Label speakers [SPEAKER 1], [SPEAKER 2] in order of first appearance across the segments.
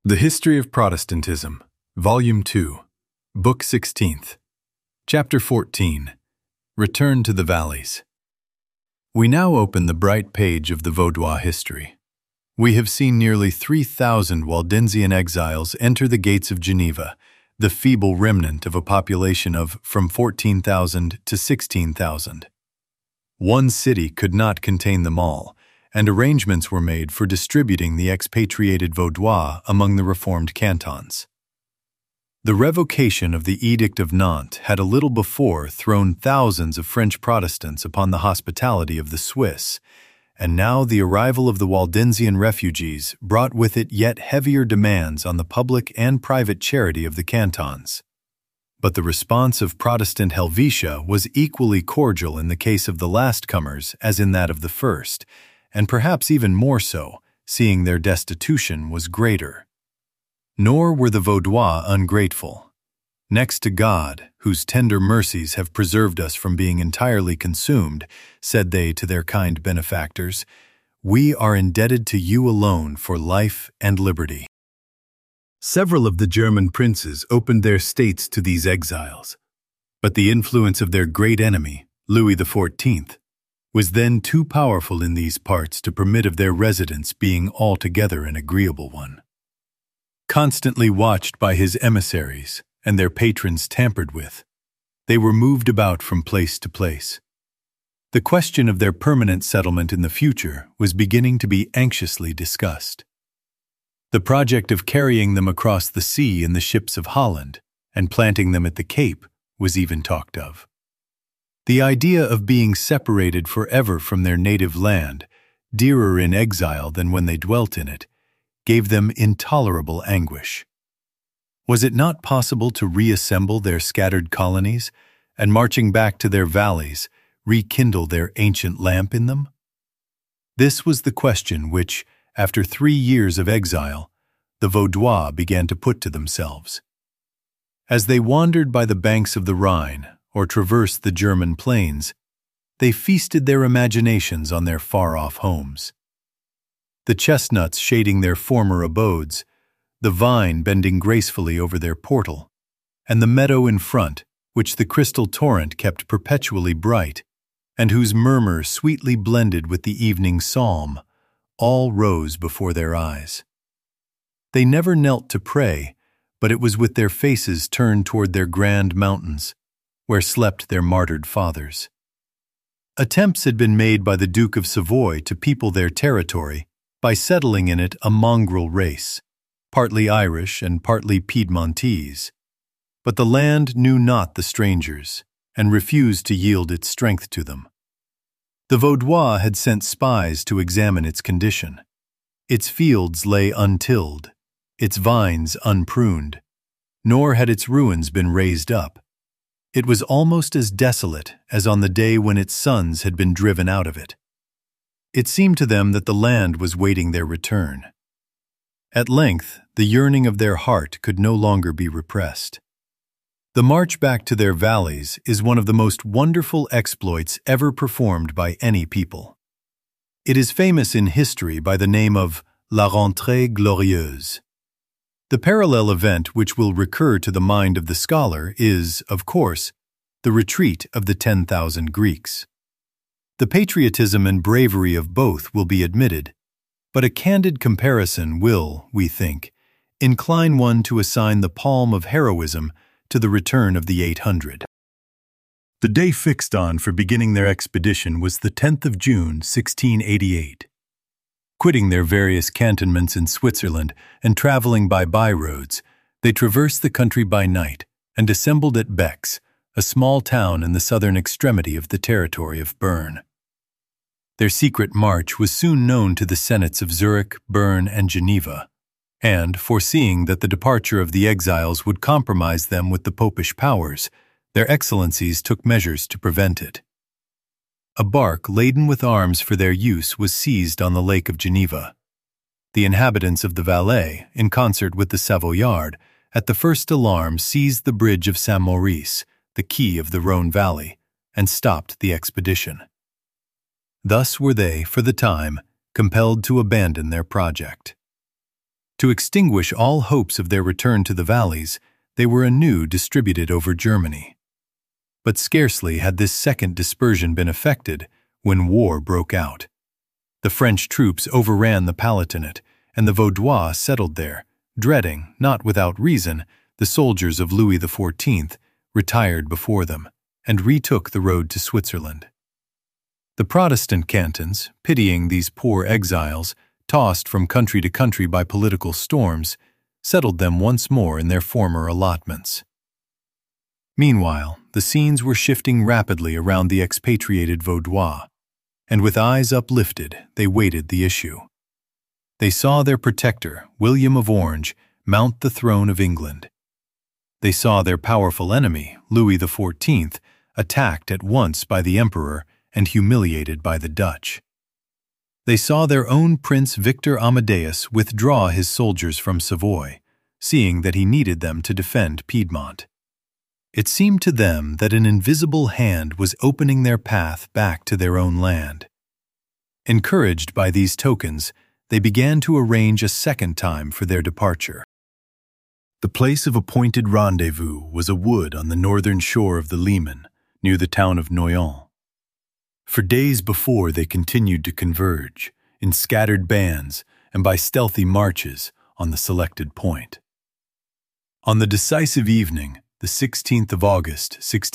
[SPEAKER 1] The History of Protestantism, Volume 2, Book 16th, Chapter 14, Return to the Valleys. We now open the bright page of the Vaudois history. We have seen nearly 3,000 Waldensian exiles enter the gates of Geneva, the feeble remnant of a population of from 14,000 to 16,000. One city could not contain them all, and arrangements were made for distributing the expatriated Vaudois among the reformed cantons. The revocation of the Edict of Nantes had a little before thrown thousands of French Protestants upon the hospitality of the Swiss, and now the arrival of the Waldensian refugees brought with it yet heavier demands on the public and private charity of the cantons. But the response of Protestant Helvetia was equally cordial in the case of the last comers as in that of the first, and perhaps even more so, seeing their destitution was greater. Nor were the Vaudois ungrateful. Next to God, whose tender mercies have preserved us from being entirely consumed, said they to their kind benefactors, we are indebted to you alone for life and liberty. Several of the German princes opened their states to these exiles, but the influence of their great enemy, Louis XIV, was then too powerful in these parts to permit of their residence being altogether an agreeable one. Constantly watched by his emissaries and their patrons tampered with, they were moved about from place to place. The question of their permanent settlement in the future was beginning to be anxiously discussed. The project of carrying them across the sea in the ships of Holland and planting them at the Cape was even talked of. The idea of being separated forever from their native land, dearer in exile than when they dwelt in it, gave them intolerable anguish. Was it not possible to reassemble their scattered colonies, and marching back to their valleys, rekindle their ancient lamp in them? This was the question which, after 3 years of exile, the Vaudois began to put to themselves. As they wandered by the banks of the Rhine, or traversed the German plains, they feasted their imaginations on their far-off homes. The chestnuts shading their former abodes, the vine bending gracefully over their portal, and the meadow in front, which the crystal torrent kept perpetually bright, and whose murmur sweetly blended with the evening psalm, all rose before their eyes. They never knelt to pray, but it was with their faces turned toward their grand mountains, where slept their martyred fathers. Attempts had been made by the Duke of Savoy to people their territory by settling in it a mongrel race, partly Irish and partly Piedmontese. But the land knew not the strangers, and refused to yield its strength to them. The Vaudois had sent spies to examine its condition. Its fields lay untilled, its vines unpruned, nor had its ruins been raised up. It was almost as desolate as on the day when its sons had been driven out of it. It seemed to them that the land was waiting their return. At length, the yearning of their heart could no longer be repressed. The march back to their valleys is one of the most wonderful exploits ever performed by any people. It is famous in history by the name of La Rentrée Glorieuse. The parallel event which will recur to the mind of the scholar is, of course, the retreat of the 10,000 Greeks. The patriotism and bravery of both will be admitted, but a candid comparison will, we think, incline one to assign the palm of heroism to the return of the 800. The day fixed on for beginning their expedition was the 10th of June, 1688. Quitting their various cantonments in Switzerland and traveling by byroads, they traversed the country by night and assembled at Bex, a small town in the southern extremity of the territory of Bern. Their secret march was soon known to the senates of Zurich, Bern, and Geneva, and, foreseeing that the departure of the exiles would compromise them with the popish powers, their excellencies took measures to prevent it. A bark laden with arms for their use was seized on the Lake of Geneva. The inhabitants of the Valais, in concert with the Savoyard, at the first alarm seized the bridge of Saint-Maurice, the key of the Rhone Valley, and stopped the expedition. Thus were they, for the time, compelled to abandon their project. To extinguish all hopes of their return to the valleys, they were anew distributed over Germany. But scarcely had this second dispersion been effected when war broke out. The French troops overran the Palatinate, and the Vaudois settled there, dreading, not without reason, the soldiers of Louis XIV retired before them, and retook the road to Switzerland. The Protestant cantons, pitying these poor exiles, tossed from country to country by political storms, settled them once more in their former allotments. Meanwhile, the scenes were shifting rapidly around the expatriated Vaudois, and with eyes uplifted, they waited the issue. They saw their protector, William of Orange, mount the throne of England. They saw their powerful enemy, Louis XIV, attacked at once by the Emperor and humiliated by the Dutch. They saw their own Prince Victor Amadeus withdraw his soldiers from Savoy, seeing that he needed them to defend Piedmont. It seemed to them that an invisible hand was opening their path back to their own land. Encouraged by these tokens, they began to arrange a second time for their departure. The place of appointed rendezvous was a wood on the northern shore of the Leman, near the town of Noyon. For days before they continued to converge, in scattered bands and by stealthy marches, on the selected point. On the decisive evening, the 16th of August,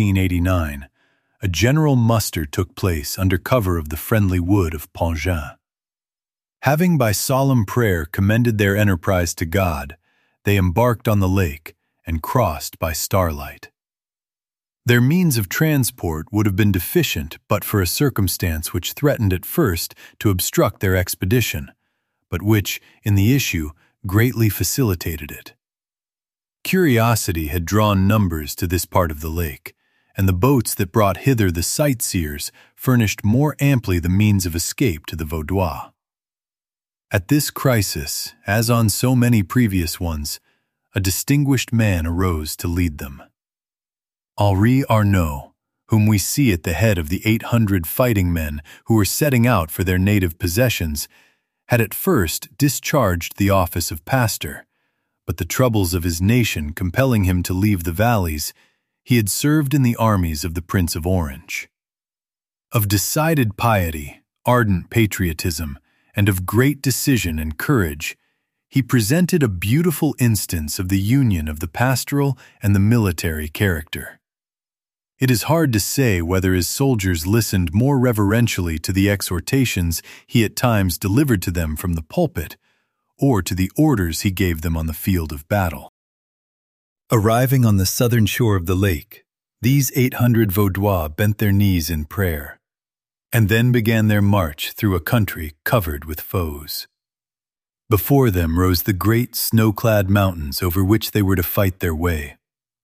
[SPEAKER 1] 1689, a general muster took place under cover of the friendly wood of Pongin. Having by solemn prayer commended their enterprise to God, they embarked on the lake and crossed by starlight. Their means of transport would have been deficient but for a circumstance which threatened at first to obstruct their expedition, but which, in the issue, greatly facilitated it. Curiosity had drawn numbers to this part of the lake, and the boats that brought hither the sightseers furnished more amply the means of escape to the Vaudois. At this crisis, as on so many previous ones, a distinguished man arose to lead them. Henri Arnaud, whom we see at the head of the 800 fighting men who were setting out for their native possessions, had at first discharged the office of pastor, but the troubles of his nation compelling him to leave the valleys, he had served in the armies of the Prince of Orange. Of decided piety, ardent patriotism, and of great decision and courage, he presented a beautiful instance of the union of the pastoral and the military character. It is hard to say whether his soldiers listened more reverentially to the exhortations he at times delivered to them from the pulpit, or to the orders he gave them on the field of battle. Arriving on the southern shore of the lake, these 800 Vaudois bent their knees in prayer, and then began their march through a country covered with foes. Before them rose the great snow-clad mountains over which they were to fight their way.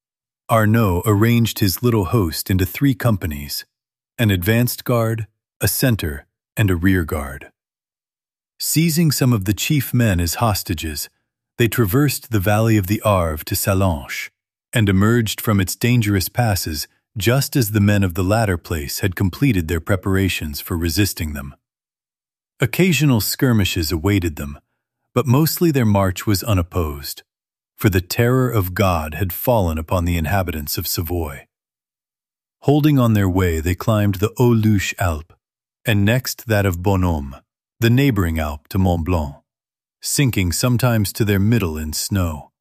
[SPEAKER 1] Arnaud arranged his little host into 3 companies, an advanced guard, a center, and a rear guard. Seizing some of the chief men as hostages, they traversed the valley of the Arve to Sallanches, and emerged from its dangerous passes just as the men of the latter place had completed their preparations for resisting them. Occasional skirmishes awaited them, but mostly their march was unopposed, for the terror of God had fallen upon the inhabitants of Savoy. Holding on their way, they climbed the Haut-Luche Alp, and next that of Bonhomme, the neighboring Alp to Mont Blanc, sinking sometimes to their middle in snow.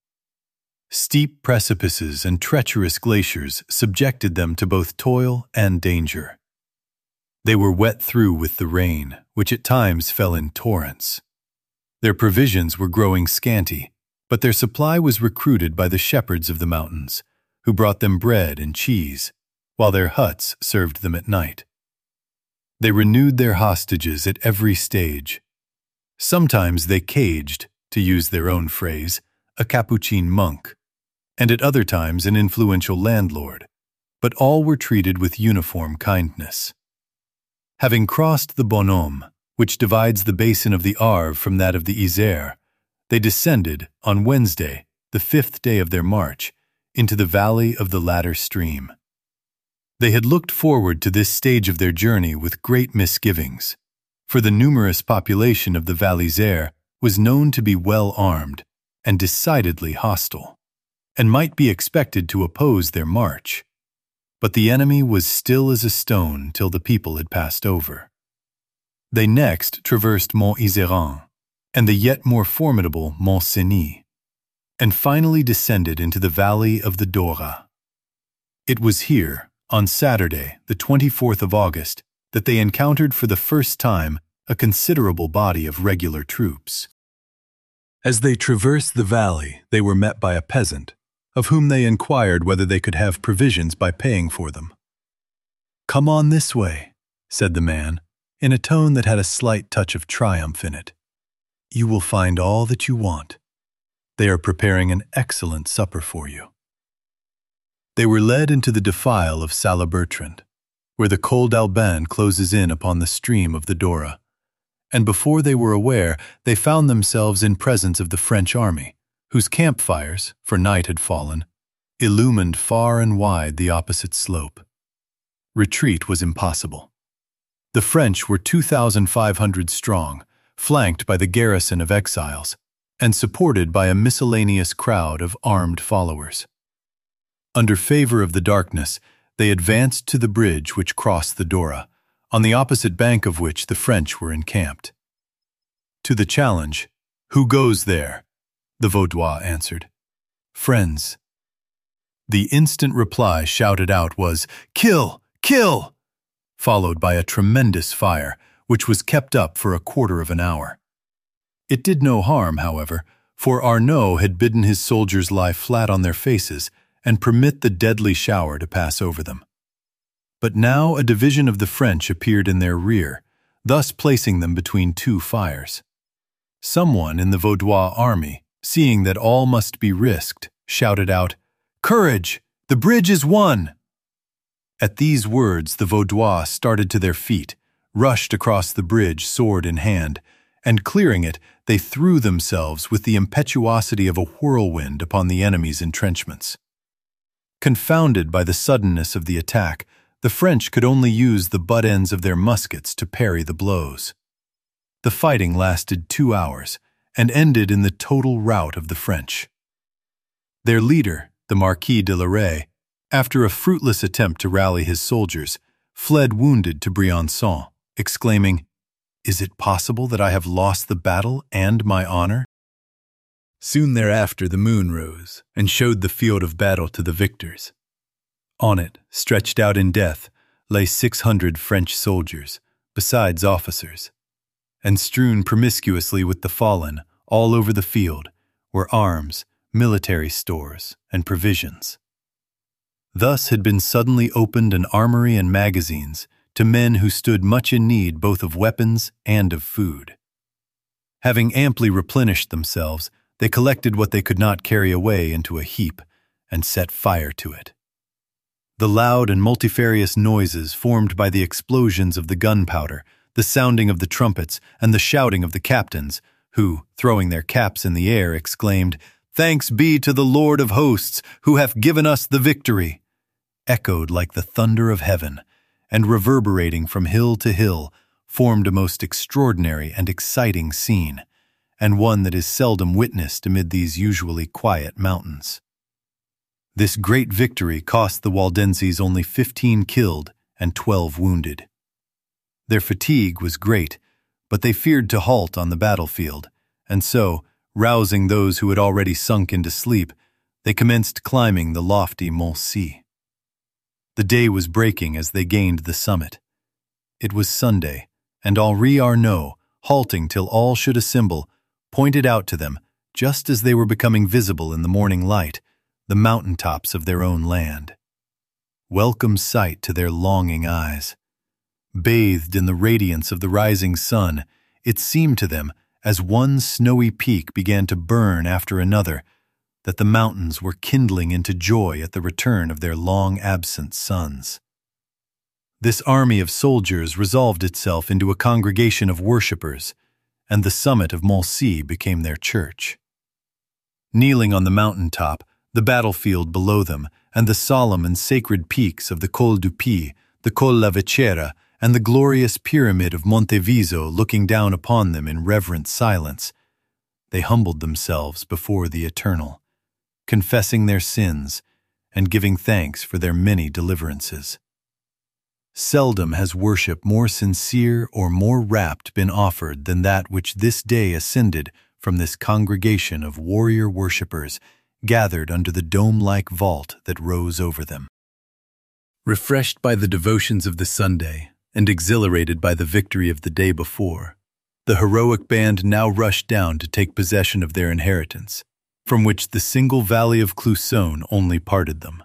[SPEAKER 1] Steep precipices and treacherous glaciers subjected them to both toil and danger. They were wet through with the rain, which at times fell in torrents. Their provisions were growing scanty, but their supply was recruited by the shepherds of the mountains, who brought them bread and cheese, while their huts served them at night. They renewed their hostages at every stage. Sometimes they caged, to use their own phrase, a Capuchin monk, and at other times an influential landlord, but all were treated with uniform kindness. Having crossed the Bonhomme, which divides the basin of the Arve from that of the Isère, they descended, on Wednesday, the 5th day of their march, into the valley of the latter stream. They had looked forward to this stage of their journey with great misgivings, for the numerous population of the Val Isère was known to be well armed and decidedly hostile, and might be expected to oppose their march. But the enemy was still as a stone till the people had passed over. They next traversed Mont Iseran and the yet more formidable Mont Cenis, and finally descended into the valley of the Dora. It was here, on Saturday, the 24th of August, that they encountered for the first time a considerable body of regular troops. As they traversed the valley, they were met by a peasant, of whom they inquired whether they could have provisions by paying for them. "Come on this way," said the man, in a tone that had a slight touch of triumph in it. "You will find all that you want. They are preparing an excellent supper for you." They were led into the defile of Salabertrand, where the Col d'Albin closes in upon the stream of the Dora, and before they were aware, they found themselves in presence of the French army, whose campfires, for night had fallen, illumined far and wide the opposite slope. Retreat was impossible. The French were 2,500 strong, flanked by the garrison of exiles, and supported by a miscellaneous crowd of armed followers. Under favor of the darkness, they advanced to the bridge which crossed the Dora, on the opposite bank of which the French were encamped. To the challenge, "Who goes there?" the Vaudois answered, "Friends." The instant reply shouted out was, "Kill! Kill!" followed by a tremendous fire, which was kept up for a quarter of an hour. It did no harm, however, for Arnaud had bidden his soldiers lie flat on their faces and permit the deadly shower to pass over them. But now a division of the French appeared in their rear, thus placing them between two fires. Someone in the Vaudois army, seeing that all must be risked, shouted out, "Courage! The bridge is won!" At these words the Vaudois started to their feet, rushed across the bridge sword in hand, and clearing it, they threw themselves with the impetuosity of a whirlwind upon the enemy's entrenchments. Confounded by the suddenness of the attack, the French could only use the butt ends of their muskets to parry the blows. The fighting lasted 2 hours, and ended in the total rout of the French. Their leader, the Marquis de Lorey, after a fruitless attempt to rally his soldiers, fled wounded to Briançon, exclaiming, "Is it possible that I have lost the battle and my honor?" Soon thereafter the moon rose and showed the field of battle to the victors. On it, stretched out in death, lay 600 French soldiers, besides officers, and strewn promiscuously with the fallen, all over the field, were arms, military stores, and provisions. Thus had been suddenly opened an armory and magazines to men who stood much in need both of weapons and of food. Having amply replenished themselves, they collected what they could not carry away into a heap and set fire to it. The loud and multifarious noises formed by the explosions of the gunpowder, the sounding of the trumpets, and the shouting of the captains, who, throwing their caps in the air, exclaimed, "Thanks be to the Lord of hosts, who hath given us the victory," echoed like the thunder of heaven, and reverberating from hill to hill, formed a most extraordinary and exciting scene, and one that is seldom witnessed amid these usually quiet mountains. This great victory cost the Waldenses only 15 killed and 12 wounded. Their fatigue was great, but they feared to halt on the battlefield, and so, rousing those who had already sunk into sleep, they commenced climbing the lofty Mont Cenis. The day was breaking as they gained the summit. It was Sunday, and Henri Arnaud, halting till all should assemble, pointed out to them, just as they were becoming visible in the morning light, the mountain-tops of their own land. Welcome sight to their longing eyes. Bathed in the radiance of the rising sun, it seemed to them, as one snowy peak began to burn after another, that the mountains were kindling into joy at the return of their long-absent sons. This army of soldiers resolved itself into a congregation of worshippers, and the summit of Mont Cenis became their church. Kneeling on the mountain-top, the battlefield below them, and the solemn and sacred peaks of the Col du Puy, the Col la Vechera, and the glorious pyramid of Monte Viso looking down upon them in reverent silence, they humbled themselves before the Eternal, confessing their sins and giving thanks for their many deliverances. Seldom has worship more sincere or more rapt been offered than that which this day ascended from this congregation of warrior worshippers gathered under the dome-like vault that rose over them. Refreshed by the devotions of the Sunday and exhilarated by the victory of the day before, the heroic band now rushed down to take possession of their inheritance, from which the single valley of Clusone only parted them.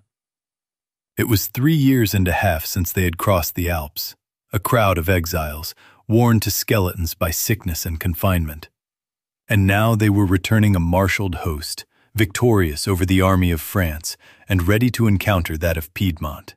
[SPEAKER 1] It was 3 years and a half since they had crossed the Alps, a crowd of exiles, worn to skeletons by sickness and confinement. And now they were returning a marshaled host, victorious over the army of France and ready to encounter that of Piedmont.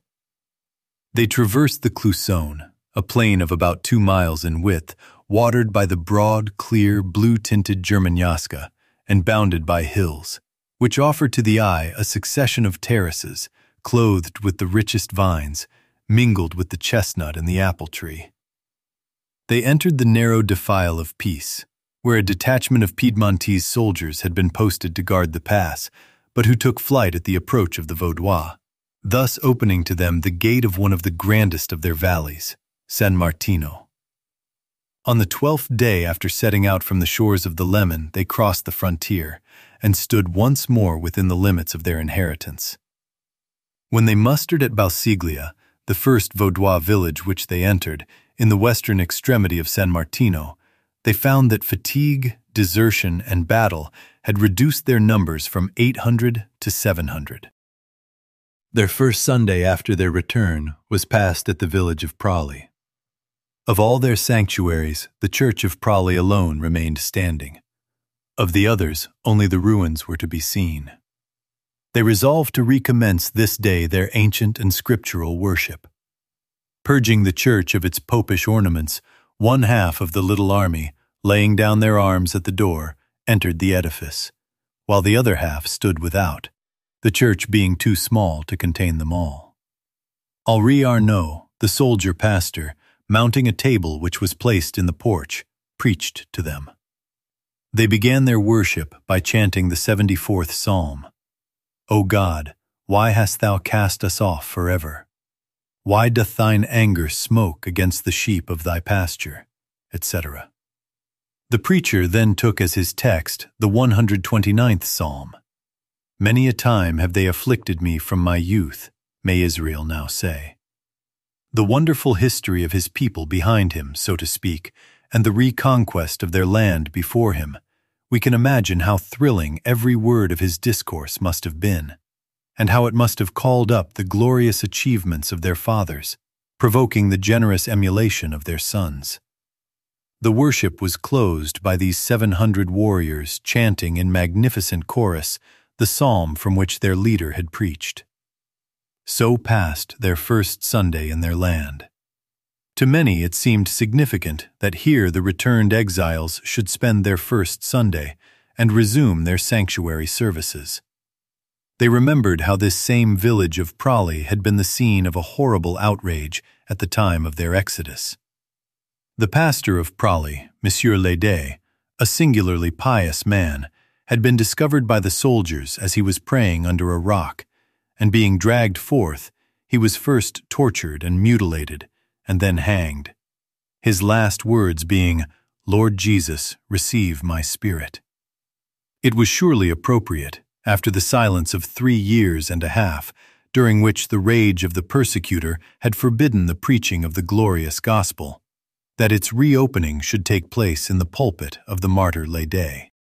[SPEAKER 1] They traversed the Clusone, a plain of about 2 miles in width, watered by the broad, clear, blue-tinted Germanjaska and bounded by hills, which offered to the eye a succession of terraces, clothed with the richest vines, mingled with the chestnut and the apple tree. They entered the narrow defile of Peace, where a detachment of Piedmontese soldiers had been posted to guard the pass, but who took flight at the approach of the Vaudois, thus opening to them the gate of one of the grandest of their valleys, San Martino. On the 12th day after setting out from the shores of the Leman, they crossed the frontier and stood once more within the limits of their inheritance. When they mustered at Balsiglia, the first Vaudois village which they entered, in the western extremity of San Martino, they found that fatigue, desertion, and battle had reduced their numbers from 800 to 700. Their first Sunday after their return was passed at the village of Prali. Of all their sanctuaries, the church of Prali alone remained standing. Of the others, only the ruins were to be seen. They resolved to recommence this day their ancient and scriptural worship. Purging the church of its popish ornaments, one half of the little army, laying down their arms at the door, entered the edifice, while the other half stood without, the church being too small to contain them all. Henri Arnaud, the soldier pastor, mounting a table which was placed in the porch, preached to them. They began their worship by chanting the 74th Psalm. O God, why hast thou cast us off forever? Why doth thine anger smoke against the sheep of thy pasture? Etc. The preacher then took as his text the 129th Psalm. Many a time have they afflicted me from my youth, may Israel now say. The wonderful history of his people behind him, so to speak, and the reconquest of their land before him, we can imagine how thrilling every word of his discourse must have been, and how it must have called up the glorious achievements of their fathers, provoking the generous emulation of their sons. The worship was closed by these 700 warriors chanting in magnificent chorus the psalm from which their leader had preached. So passed their first Sunday in their land. To many it seemed significant that here the returned exiles should spend their first Sunday and resume their sanctuary services. They remembered how this same village of Prali had been the scene of a horrible outrage at the time of their exodus. The pastor of Prali, Monsieur Lédet, a singularly pious man, had been discovered by the soldiers as he was praying under a rock, and being dragged forth, he was first tortured and mutilated, and then hanged, his last words being, Lord Jesus, receive my spirit. It was surely appropriate, after the silence of 3 years and a half, during which the rage of the persecutor had forbidden the preaching of the glorious gospel, that its reopening should take place in the pulpit of the martyr Lédet.